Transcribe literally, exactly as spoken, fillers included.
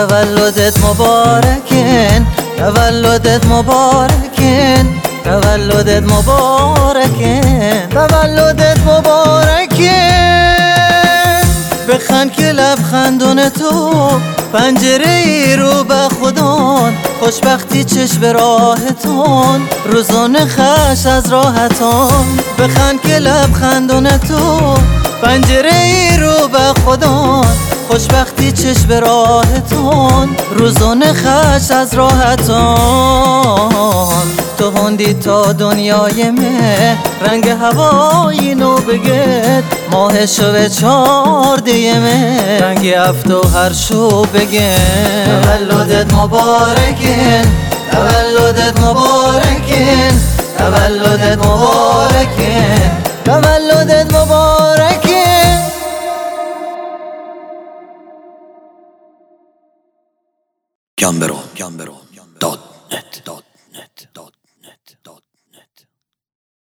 تولدت مبارکن، تولدت مبارکن، تولدت مبارکن، تولدت مبارکن. بخند که لبخندون تو پنجره ای رو به خودان، خوشبختی چشم به راهتون، روزانه خش از راهتون. بخند که لبخندون تو پنجره ای رو به خودان، خوشبختی چشم به راهتون، روزانه خش از راهتون. تو هندی تا دنیای مه، رنگ هوای نو بگید، ماه شو چارده مه، رنگ هفت و هر شو بگید. تولدت مبارکن، تولدت مبارکن، تولدت مبارکن، تولدت مبارکن. گمبرو دات